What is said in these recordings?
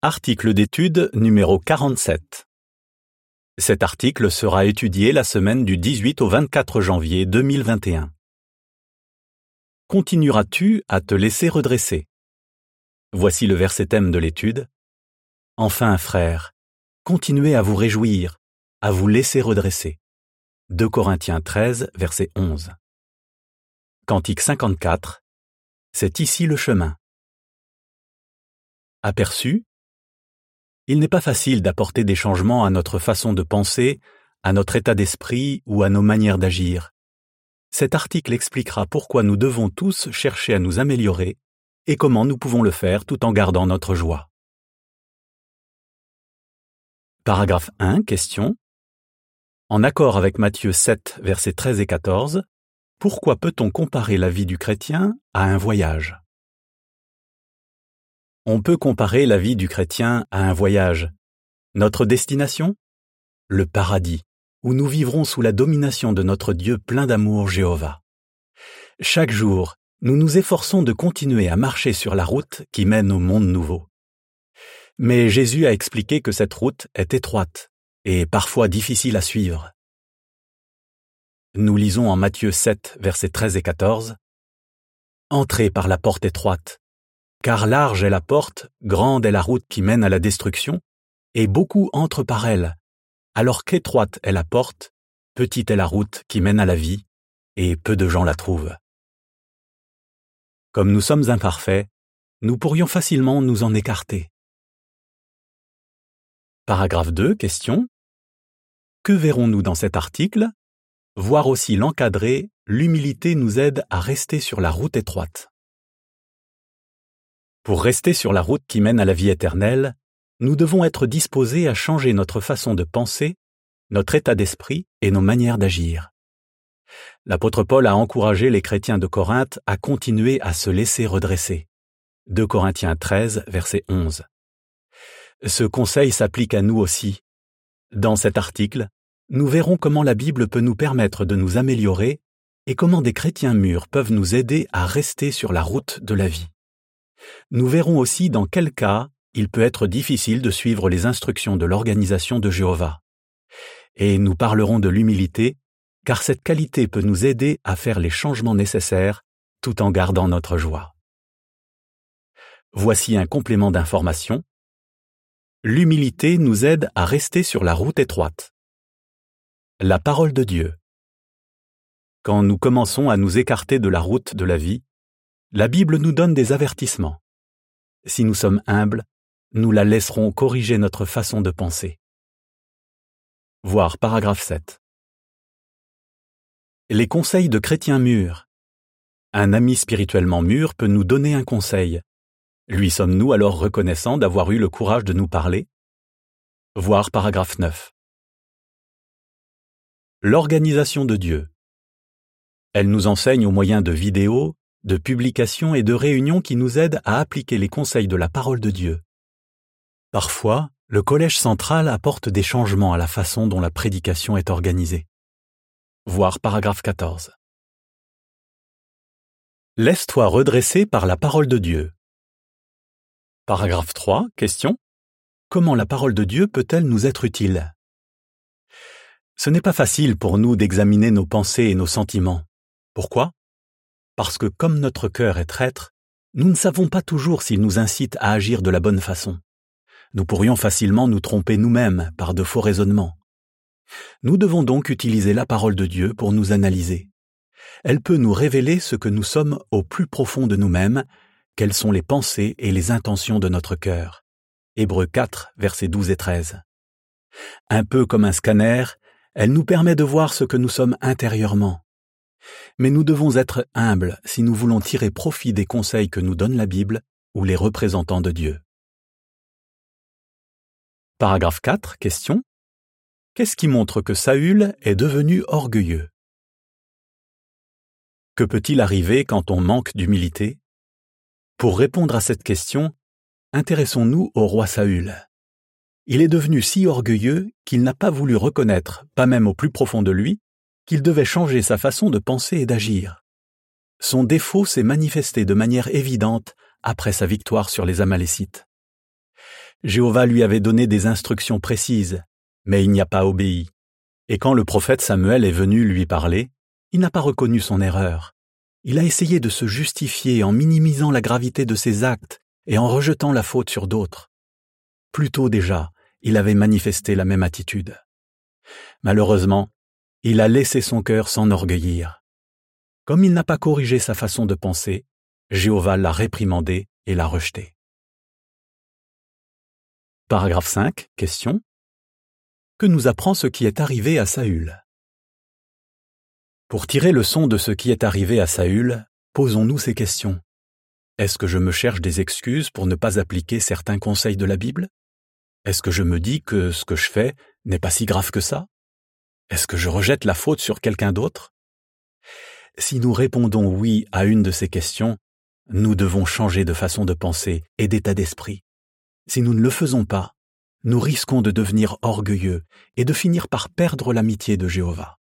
Article d'étude numéro 47. Cet article sera étudié la semaine du 18 au 24 janvier 2021. Continueras-tu à te laisser redresser? Voici le verset thème de l'étude. Enfin, frères, continuez à vous réjouir, à vous laisser redresser. 2 Corinthiens 13, verset 11. Cantique 54. C'est ici le chemin. Aperçu? Il n'est pas facile d'apporter des changements à notre façon de penser, à notre état d'esprit ou à nos manières d'agir. Cet article expliquera pourquoi nous devons tous chercher à nous améliorer et comment nous pouvons le faire tout en gardant notre joie. Paragraphe 1, question. En accord avec Matthieu 7, versets 13 et 14, pourquoi peut-on comparer la vie du chrétien à un voyage? On peut comparer la vie du chrétien à un voyage. Notre destination? Le paradis, où nous vivrons sous la domination de notre Dieu plein d'amour Jéhovah. Chaque jour, nous nous efforçons de continuer à marcher sur la route qui mène au monde nouveau. Mais Jésus a expliqué que cette route est étroite et parfois difficile à suivre. Nous lisons en Matthieu 7, versets 13 et 14. « Entrez par la porte étroite, car large est la porte, grande est la route qui mène à la destruction, et beaucoup entrent par elle, alors qu'étroite est la porte, petite est la route qui mène à la vie, et peu de gens la trouvent. » Comme nous sommes imparfaits, nous pourrions facilement nous en écarter. Paragraphe 2, question. Que verrons-nous dans cet article? Voir aussi l'encadré, l'humilité nous aide à rester sur la route étroite. Pour rester sur la route qui mène à la vie éternelle, nous devons être disposés à changer notre façon de penser, notre état d'esprit et nos manières d'agir. L'apôtre Paul a encouragé les chrétiens de Corinthe à continuer à se laisser redresser. 2 Corinthiens 13, verset 11. Ce conseil s'applique à nous aussi. Dans cet article, nous verrons comment la Bible peut nous permettre de nous améliorer et comment des chrétiens mûrs peuvent nous aider à rester sur la route de la vie. Nous verrons aussi dans quel cas il peut être difficile de suivre les instructions de l'organisation de Jéhovah. Et nous parlerons de l'humilité, car cette qualité peut nous aider à faire les changements nécessaires tout en gardant notre joie. Voici un complément d'information. L'humilité nous aide à rester sur la route étroite. La parole de Dieu. Quand nous commençons à nous écarter de la route de la vie, la Bible nous donne des avertissements. Si nous sommes humbles, nous la laisserons corriger notre façon de penser. Voir paragraphe 7. Les conseils de chrétiens mûrs. Un ami spirituellement mûr peut nous donner un conseil. Lui sommes-nous alors reconnaissants d'avoir eu le courage de nous parler? Voir paragraphe 9. L'organisation de Dieu. Elle nous enseigne au moyen de vidéos, de publications et de réunions qui nous aident à appliquer les conseils de la parole de Dieu. Parfois, le collège central apporte des changements à la façon dont la prédication est organisée. Voir paragraphe 14. Laisse-toi redresser par la parole de Dieu. Paragraphe 3, question. Comment la parole de Dieu peut-elle nous être utile? Ce n'est pas facile pour nous d'examiner nos pensées et nos sentiments. Pourquoi? Parce que comme notre cœur est traître, nous ne savons pas toujours s'il nous incite à agir de la bonne façon. Nous pourrions facilement nous tromper nous-mêmes par de faux raisonnements. Nous devons donc utiliser la parole de Dieu pour nous analyser. Elle peut nous révéler ce que nous sommes au plus profond de nous-mêmes, quelles sont les pensées et les intentions de notre cœur. Hébreux 4, versets 12 et 13. Un peu comme un scanner, elle nous permet de voir ce que nous sommes intérieurement. Mais nous devons être humbles si nous voulons tirer profit des conseils que nous donne la Bible ou les représentants de Dieu. Paragraphe 4, question. Qu'est-ce qui montre que Saül est devenu orgueilleux? Que peut-il arriver quand on manque d'humilité? Pour répondre à cette question, intéressons-nous au roi Saül. Il est devenu si orgueilleux qu'il n'a pas voulu reconnaître, pas même au plus profond de lui, qu'il devait changer sa façon de penser et d'agir. Son défaut s'est manifesté de manière évidente après sa victoire sur les Amalécites. Jéhovah lui avait donné des instructions précises, mais il n'y a pas obéi. Et quand le prophète Samuel est venu lui parler, il n'a pas reconnu son erreur. Il a essayé de se justifier en minimisant la gravité de ses actes et en rejetant la faute sur d'autres. Plus tôt déjà, il avait manifesté la même attitude. Malheureusement, il a laissé son cœur s'enorgueillir. Comme il n'a pas corrigé sa façon de penser, Jéhovah l'a réprimandé et l'a rejeté. Paragraphe 5, question. Que nous apprend ce qui est arrivé à Saül? Pour tirer leçon de ce qui est arrivé à Saül, posons-nous ces questions. Est-ce que je me cherche des excuses pour ne pas appliquer certains conseils de la Bible? Est-ce que je me dis que ce que je fais n'est pas si grave que ça? Est-ce que je rejette la faute sur quelqu'un d'autre? Si nous répondons oui à une de ces questions, nous devons changer de façon de penser et d'état d'esprit. Si nous ne le faisons pas, nous risquons de devenir orgueilleux et de finir par perdre l'amitié de Jéhovah.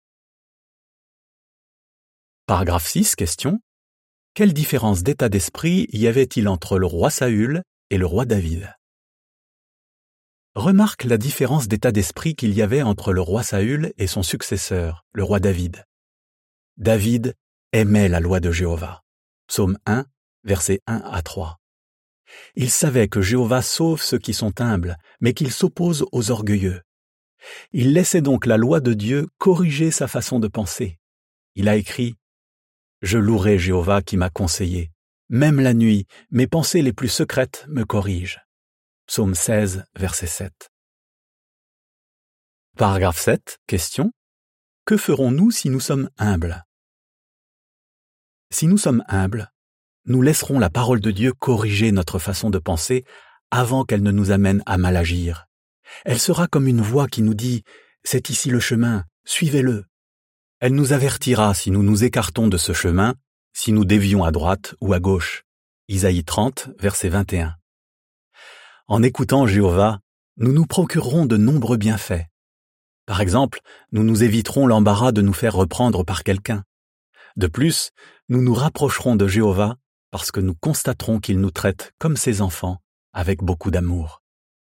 Paragraphe 6, question. Quelle différence d'état d'esprit y avait-il entre le roi Saül et le roi David? Remarque la différence d'état d'esprit qu'il y avait entre le roi Saül et son successeur, le roi David. David aimait la loi de Jéhovah. Psaume 1, versets 1 à 3. Il savait que Jéhovah sauve ceux qui sont humbles, mais qu'il s'oppose aux orgueilleux. Il laissait donc la loi de Dieu corriger sa façon de penser. Il a écrit « Je louerai Jéhovah qui m'a conseillé. Même la nuit, mes pensées les plus secrètes me corrigent. » Psaume 16, verset 7. Paragraphe 7, question. Que ferons-nous si nous sommes humbles? Si nous sommes humbles, nous laisserons la parole de Dieu corriger notre façon de penser avant qu'elle ne nous amène à mal agir. Elle sera comme une voix qui nous dit « C'est ici le chemin, suivez-le ». Elle nous avertira si nous nous écartons de ce chemin, si nous dévions à droite ou à gauche. Isaïe 30, verset 21. En écoutant Jéhovah, nous nous procurerons de nombreux bienfaits. Par exemple, nous nous éviterons l'embarras de nous faire reprendre par quelqu'un. De plus, nous nous rapprocherons de Jéhovah parce que nous constaterons qu'il nous traite comme ses enfants, avec beaucoup d'amour.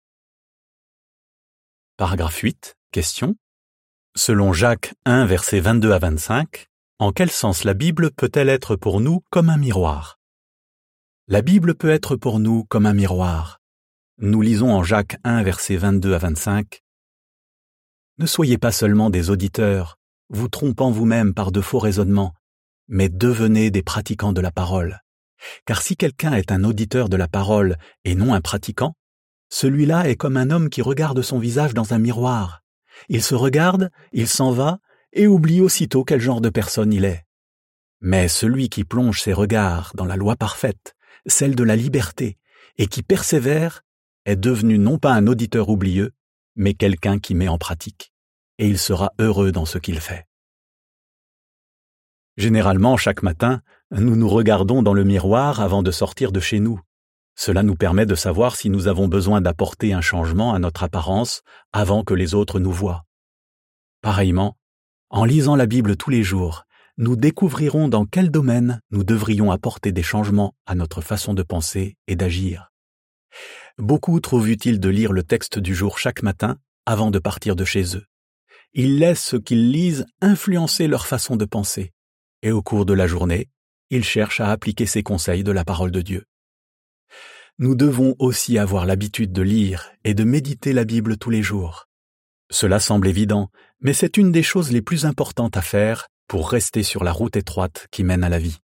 Paragraphe 8, question. Selon Jacques 1, versets 22 à 25, en quel sens la Bible peut-elle être pour nous comme un miroir? La Bible peut être pour nous comme un miroir. Nous lisons en Jacques 1, versets 22 à 25. Ne soyez pas seulement des auditeurs, vous trompant vous-même par de faux raisonnements, mais devenez des pratiquants de la parole. Car si quelqu'un est un auditeur de la parole et non un pratiquant, celui-là est comme un homme qui regarde son visage dans un miroir. Il se regarde, il s'en va et oublie aussitôt quel genre de personne il est. Mais celui qui plonge ses regards dans la loi parfaite, celle de la liberté, et qui persévère, est devenu non pas un auditeur oublieux, mais quelqu'un qui met en pratique, et il sera heureux dans ce qu'il fait. Généralement, chaque matin, nous nous regardons dans le miroir avant de sortir de chez nous. Cela nous permet de savoir si nous avons besoin d'apporter un changement à notre apparence avant que les autres nous voient. Pareillement, en lisant la Bible tous les jours, nous découvrirons dans quel domaine nous devrions apporter des changements à notre façon de penser et d'agir. Beaucoup trouvent utile de lire le texte du jour chaque matin avant de partir de chez eux. Ils laissent ce qu'ils lisent influencer leur façon de penser, et au cours de la journée, ils cherchent à appliquer ces conseils de la parole de Dieu. Nous devons aussi avoir l'habitude de lire et de méditer la Bible tous les jours. Cela semble évident, mais c'est une des choses les plus importantes à faire pour rester sur la route étroite qui mène à la vie.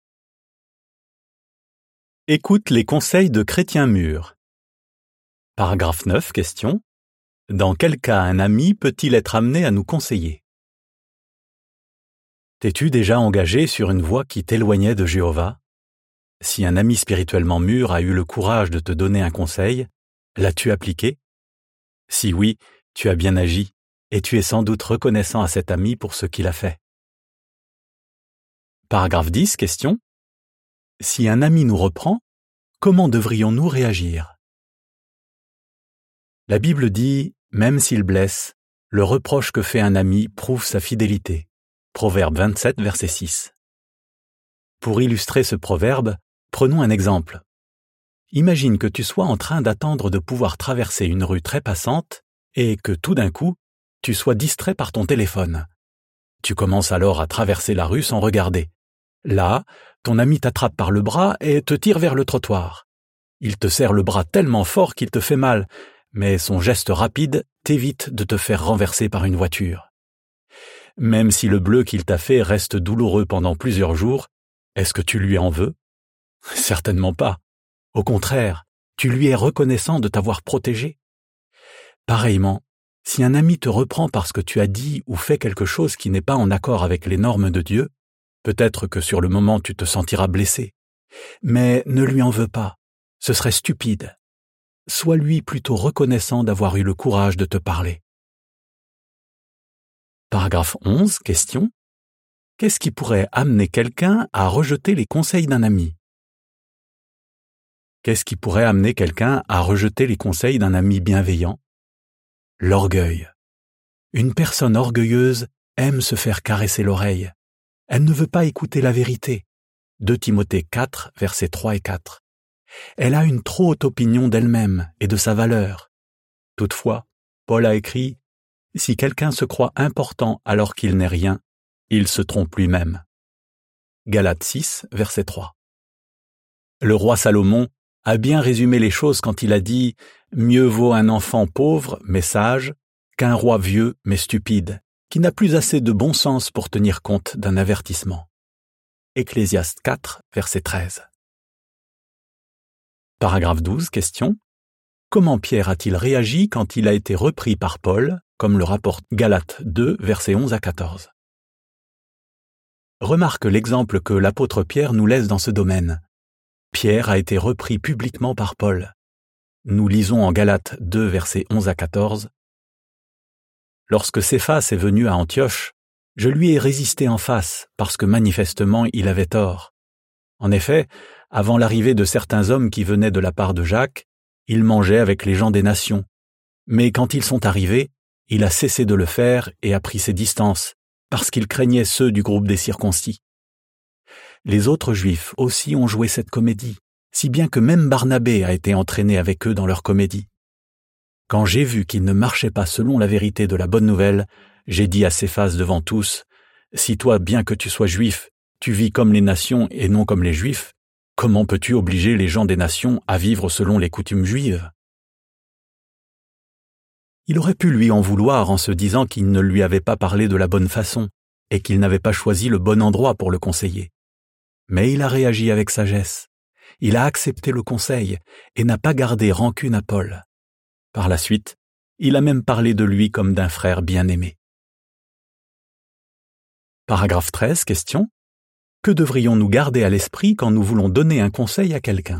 Écoute les conseils de chrétiens mûrs. Paragraphe 9, question. Dans quel cas un ami peut-il être amené à nous conseiller? T'es-tu déjà engagé sur une voie qui t'éloignait de Jéhovah? Si un ami spirituellement mûr a eu le courage de te donner un conseil, l'as-tu appliqué? Si oui, tu as bien agi, et tu es sans doute reconnaissant à cet ami pour ce qu'il a fait. Paragraphe 10, question. Si un ami nous reprend, comment devrions-nous réagir? La Bible dit, même s'il blesse, le reproche que fait un ami prouve sa fidélité. Proverbe 27, verset 6. Pour illustrer ce proverbe, prenons un exemple. Imagine que tu sois en train d'attendre de pouvoir traverser une rue très passante et que tout d'un coup, tu sois distrait par ton téléphone. Tu commences alors à traverser la rue sans regarder. Là, ton ami t'attrape par le bras et te tire vers le trottoir. Il te serre le bras tellement fort qu'il te fait mal, mais son geste rapide t'évite de te faire renverser par une voiture. Même si le bleu qu'il t'a fait reste douloureux pendant plusieurs jours, est-ce que tu lui en veux? Certainement pas. Au contraire, tu lui es reconnaissant de t'avoir protégé. Pareillement, si un ami te reprend parce que tu as dit ou fait quelque chose qui n'est pas en accord avec les normes de Dieu, peut-être que sur le moment tu te sentiras blessé. Mais ne lui en veux pas, ce serait stupide. Sois lui plutôt reconnaissant d'avoir eu le courage de te parler. Paragraphe 11, question. Qu'est-ce qui pourrait amener quelqu'un à rejeter les conseils d'un ami? Qu'est-ce qui pourrait amener quelqu'un à rejeter les conseils d'un ami bienveillant? L'orgueil. Une personne orgueilleuse aime se faire caresser l'oreille. Elle ne veut pas écouter la vérité. 2 Timothée 4, versets 3 et 4. Elle a une trop haute opinion d'elle-même et de sa valeur. Toutefois, Paul a écrit « Si quelqu'un se croit important alors qu'il n'est rien, il se trompe lui-même. » Galates 6, verset 3. Le roi Salomon a bien résumé les choses quand il a dit « Mieux vaut un enfant pauvre mais sage qu'un roi vieux mais stupide, qui n'a plus assez de bon sens pour tenir compte d'un avertissement. » Ecclésiaste 4, verset 13. Paragraphe 12, question. Comment Pierre a-t-il réagi quand il a été repris par Paul, comme le rapporte Galates 2, versets 11 à 14? Remarque l'exemple que l'apôtre Pierre nous laisse dans ce domaine. Pierre a été repris publiquement par Paul. Nous lisons en Galates 2, versets 11 à 14. « Lorsque Céphas est venu à Antioche, je lui ai résisté en face, parce que manifestement il avait tort. En effet, avant l'arrivée de certains hommes qui venaient de la part de Jacques, il mangeait avec les gens des nations. Mais quand ils sont arrivés, il a cessé de le faire et a pris ses distances, parce qu'il craignait ceux du groupe des circoncis. Les autres Juifs aussi ont joué cette comédie, si bien que même Barnabé a été entraîné avec eux dans leur comédie. Quand j'ai vu qu'ils ne marchaient pas selon la vérité de la bonne nouvelle, j'ai dit à Céphas devant tous, « Si toi, bien que tu sois juif, tu vis comme les nations et non comme les Juifs, comment peux-tu obliger les gens des nations à vivre selon les coutumes juives ?» Il aurait pu lui en vouloir en se disant qu'il ne lui avait pas parlé de la bonne façon et qu'il n'avait pas choisi le bon endroit pour le conseiller. Mais il a réagi avec sagesse. Il a accepté le conseil et n'a pas gardé rancune à Paul. Par la suite, il a même parlé de lui comme d'un frère bien-aimé. Paragraphe 13, question. Que devrions-nous garder à l'esprit quand nous voulons donner un conseil à quelqu'un?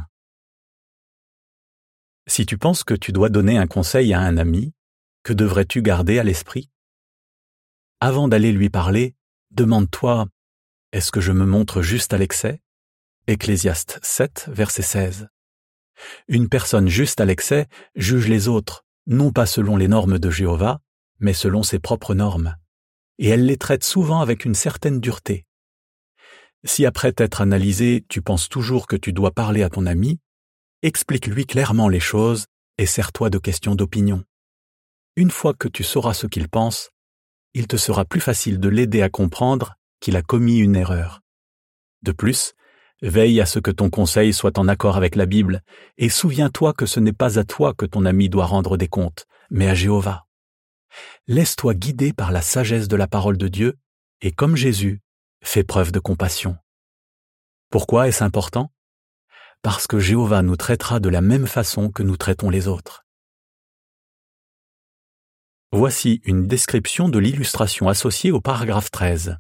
Si tu penses que tu dois donner un conseil à un ami, que devrais-tu garder à l'esprit? Avant d'aller lui parler, demande-toi « Est-ce que je me montre juste à l'excès » Ecclésiaste 7, verset 16. Une personne juste à l'excès juge les autres, non pas selon les normes de Jéhovah, mais selon ses propres normes, et elle les traite souvent avec une certaine dureté. Si après t'être analysé, tu penses toujours que tu dois parler à ton ami, explique-lui clairement les choses et sers-toi de questions d'opinion. Une fois que tu sauras ce qu'il pense, il te sera plus facile de l'aider à comprendre qu'il a commis une erreur. De plus, veille à ce que ton conseil soit en accord avec la Bible et souviens-toi que ce n'est pas à toi que ton ami doit rendre des comptes, mais à Jéhovah. Laisse-toi guider par la sagesse de la parole de Dieu et comme Jésus, fais preuve de compassion. Pourquoi est-ce important? Parce que Jéhovah nous traitera de la même façon que nous traitons les autres. Voici une description de l'illustration associée au paragraphe 13.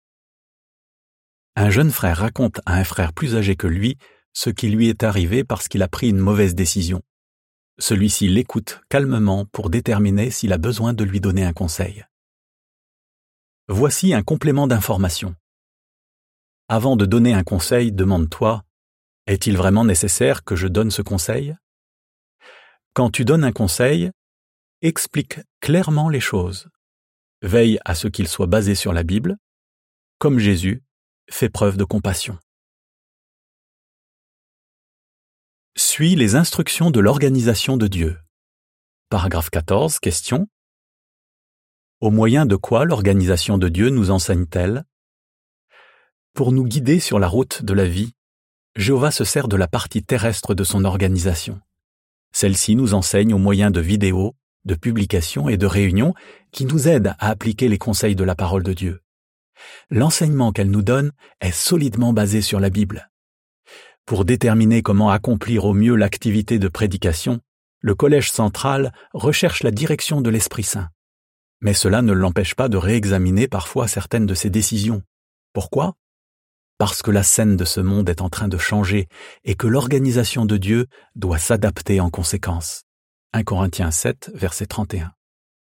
Un jeune frère raconte à un frère plus âgé que lui ce qui lui est arrivé parce qu'il a pris une mauvaise décision. Celui-ci l'écoute calmement pour déterminer s'il a besoin de lui donner un conseil. Voici un complément d'information. Avant de donner un conseil, demande-toi, est-il vraiment nécessaire que je donne ce conseil? Quand tu donnes un conseil, explique clairement les choses. Veille à ce qu'il soit basé sur la Bible. Comme Jésus, fais preuve de compassion. Suis les instructions de l'organisation de Dieu. Paragraphe 14, question. Au moyen de quoi l'organisation de Dieu nous enseigne-t-elle? Pour nous guider sur la route de la vie, Jéhovah se sert de la partie terrestre de son organisation. Celle-ci nous enseigne au moyen de vidéos, de publications et de réunions qui nous aident à appliquer les conseils de la parole de Dieu. L'enseignement qu'elle nous donne est solidement basé sur la Bible. Pour déterminer comment accomplir au mieux l'activité de prédication, le Collège central recherche la direction de l'Esprit Saint. Mais cela ne l'empêche pas de réexaminer parfois certaines de ses décisions. Pourquoi? Parce que la scène de ce monde est en train de changer et que l'organisation de Dieu doit s'adapter en conséquence. 1 Corinthiens 7, verset 31.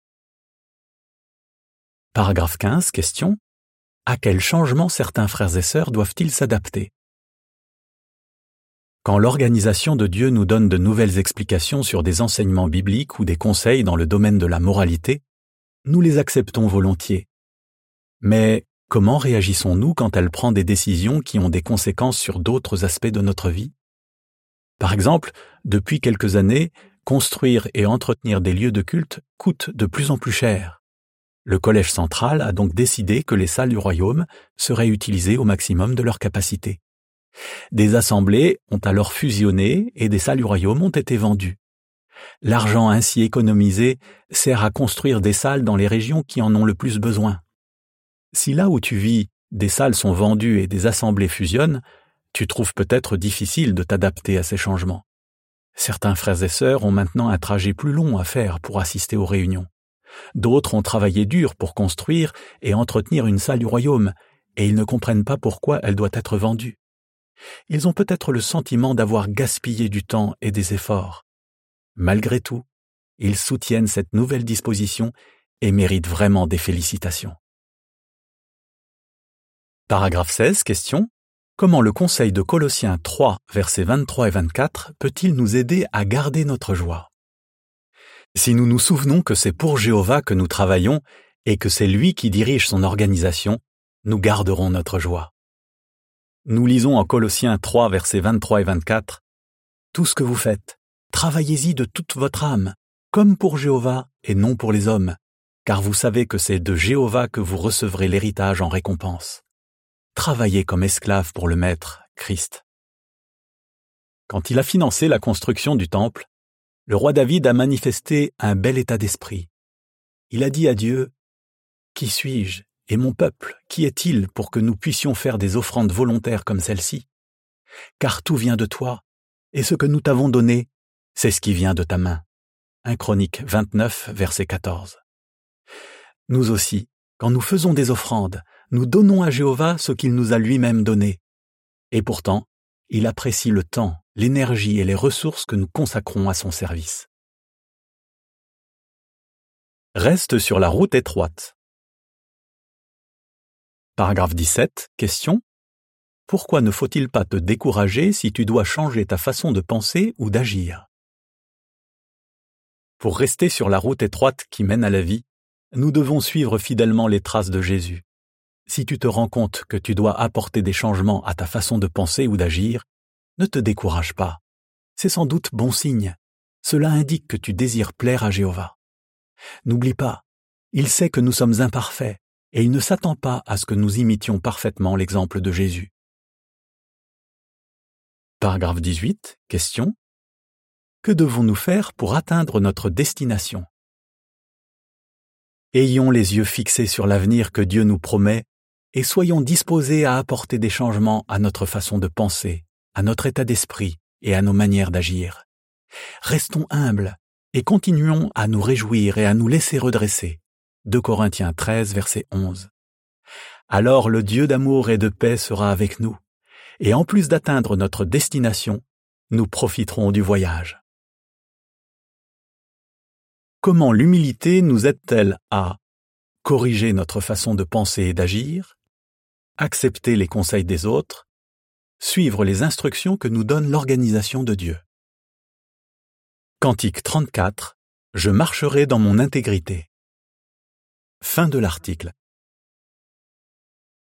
Paragraphe 15, question. À quel changement certains frères et sœurs doivent-ils s'adapter? Quand l'organisation de Dieu nous donne de nouvelles explications sur des enseignements bibliques ou des conseils dans le domaine de la moralité, nous les acceptons volontiers. Mais comment réagissons-nous quand elle prend des décisions qui ont des conséquences sur d'autres aspects de notre vie? Par exemple, depuis quelques années, construire et entretenir des lieux de culte coûte de plus en plus cher. Le Collège central a donc décidé que les salles du royaume seraient utilisées au maximum de leur capacité. Des assemblées ont alors fusionné et des salles du royaume ont été vendues. L'argent ainsi économisé sert à construire des salles dans les régions qui en ont le plus besoin. Si là où tu vis, des salles sont vendues et des assemblées fusionnent, tu trouves peut-être difficile de t'adapter à ces changements. Certains frères et sœurs ont maintenant un trajet plus long à faire pour assister aux réunions. D'autres ont travaillé dur pour construire et entretenir une salle du royaume, et ils ne comprennent pas pourquoi elle doit être vendue. Ils ont peut-être le sentiment d'avoir gaspillé du temps et des efforts. Malgré tout, ils soutiennent cette nouvelle disposition et méritent vraiment des félicitations. Paragraphe 16, question. Comment le conseil de Colossiens 3, versets 23 et 24 peut-il nous aider à garder notre joie? Si nous nous souvenons que c'est pour Jéhovah que nous travaillons et que c'est lui qui dirige son organisation, nous garderons notre joie. Nous lisons en Colossiens 3, versets 23 et 24, « Tout ce que vous faites, travaillez-y de toute votre âme, comme pour Jéhovah et non pour les hommes, car vous savez que c'est de Jéhovah que vous recevrez l'héritage en récompense. Travaillez comme esclaves pour le Maître, Christ. » Quand il a financé la construction du temple, le roi David a manifesté un bel état d'esprit. Il a dit à Dieu, « Qui suis-je et mon peuple, qui est-il pour que nous puissions faire des offrandes volontaires comme celle-ci? Car tout vient de toi, et ce que nous t'avons donné, c'est ce qui vient de ta main. » 1 Chroniques 29, verset 14. Nous aussi, quand nous faisons des offrandes, nous donnons à Jéhovah ce qu'il nous a lui-même donné. Et pourtant, il apprécie le temps, l'énergie et les ressources que nous consacrons à son service. Reste sur la route étroite. Paragraphe 17, question. Pourquoi ne faut-il pas te décourager si tu dois changer ta façon de penser ou d'agir? Pour rester sur la route étroite qui mène à la vie, nous devons suivre fidèlement les traces de Jésus. Si tu te rends compte que tu dois apporter des changements à ta façon de penser ou d'agir, ne te décourage pas. C'est sans doute bon signe. Cela indique que tu désires plaire à Jéhovah. N'oublie pas, il sait que nous sommes imparfaits et il ne s'attend pas à ce que nous imitions parfaitement l'exemple de Jésus. Paragraphe 18, question. Que devons-nous faire pour atteindre notre destination? Ayons les yeux fixés sur l'avenir que Dieu nous promet et soyons disposés à apporter des changements à notre façon de penser, à notre état d'esprit et à nos manières d'agir. Restons humbles et continuons à nous réjouir et à nous laisser redresser. 2 Corinthiens 13, verset 11. Alors le Dieu d'amour et de paix sera avec nous, et en plus d'atteindre notre destination, nous profiterons du voyage. Comment l'humilité nous aide-t-elle à corriger notre façon de penser et d'agir, accepter les conseils des autres, suivre les instructions que nous donne l'organisation de Dieu? Cantique 34, je marcherai dans mon intégrité. Fin de l'article.